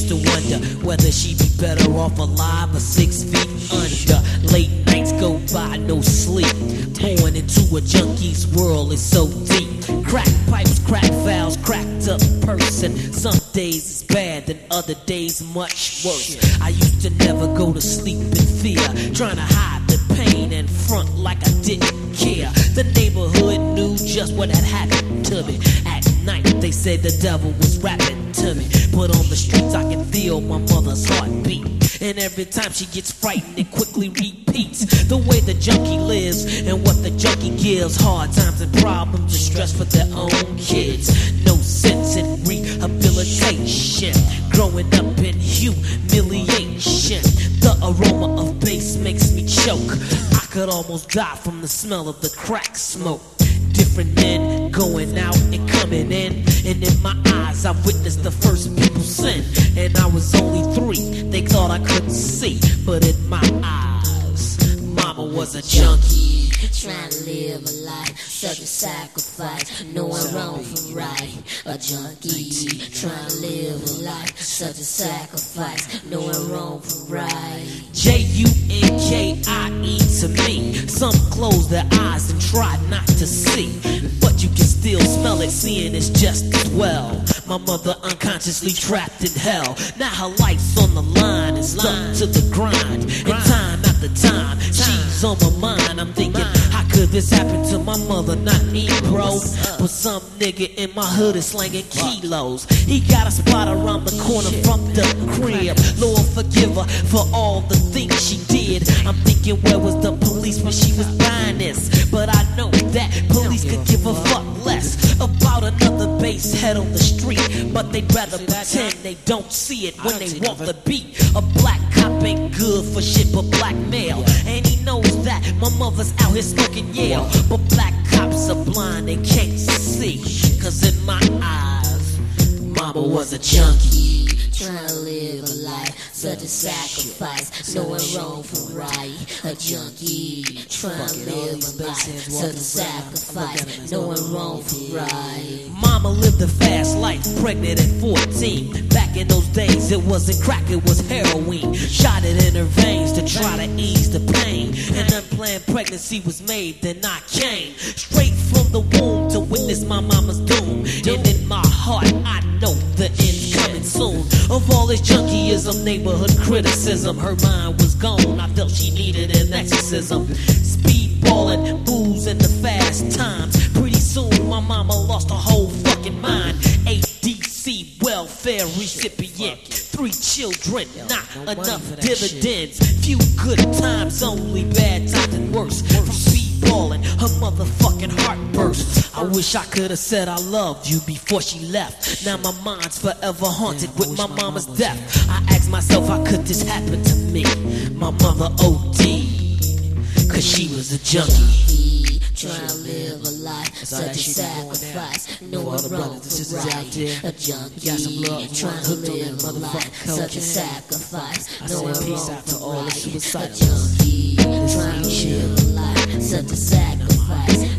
to wonder whether she'd be better off alive or 6 feet under. Late nights go by, no sleep. Born into a junkie's world is so deep. Crack pipes, crack valves, cracked up person. Some days it's bad, then other days much worse. I used to never go to sleep in fear, trying to hide the pain and front like I didn't care. The neighborhood knew just what had happened to me. At night they said the devil was rapping to me, but on the streets I can feel my mother's heartbeat. And every time she gets frightened, it quickly repeats the way the junkie lives and what the junkie gives. Hard times and problems and stress for their own kids. No sense in rehabilitation. Growing up in humiliation. The aroma of bass makes me choke. I could almost die from the smell of the crack smoke. Different men going out and coming in, and in my eyes I witnessed the first people sin. And I was only 3, they thought I couldn't see, but in my eyes, mama was a junkie. Trying to live a life, such a sacrifice, knowing wrong from right. A junkie, trying to live a life, such a sacrifice, knowing wrong from right. Junkie to me. Some close their eyes and try not to see, but you can still smell it, seeing it's just as well. My mother unconsciously trapped in hell. Now her life's on the line and stuck to the grind. And time after time, she's on my mind. I'm thinking, how could this happen to my mother? Not me, bro, but some nigga in my hood is slanging kilos. He got a spot around the corner from the crib. Lord forgive her for all the things she did. I'm thinking, where was the police when she was buying this? But I know that police could give a fuck less about another bass head on the street, but they'd rather pretend they don't see it when they walk the beat. A black cop ain't good for shit but black male, and he knows that my mother's out here smoking Yale. But black cops are blind, they can't see, cause in my eyes, mama was a junkie. Trying to live a life, such a sacrifice, knowing wrong from right. A junkie, trying to live a life, such a sacrifice, knowing wrong from right. Mama lived a fast life, pregnant at 14. Back in those days, it wasn't crack, it was heroin. Shot it in her veins to try to ease the pain. An unplanned pregnancy was made, then I came straight from the womb to witness my mama's doom. And in my heart, I know the end's coming soon. Of all this junkieism, neighborhood criticism, her mind was gone. I felt she needed an exorcism. Speedballing, booze, and the fast times. Pretty soon, my mama lost her whole fucking mind. ADC welfare recipient, 3 children, not enough dividends. Few good times, only bad times and worse. From speedballing, her motherfucking heart burst. I wish I could have said I loved you before she left. Now my mind's forever haunted with my mama's death. I ask myself, how could this happen to me? My mother OD, cause she was a junkie. Trying to live a life, such a sacrifice, knowing wrong from right. A junkie, trying to live a life, such a sacrifice, knowing wrong from right. A junkie, trying to live a life, such a sacrifice,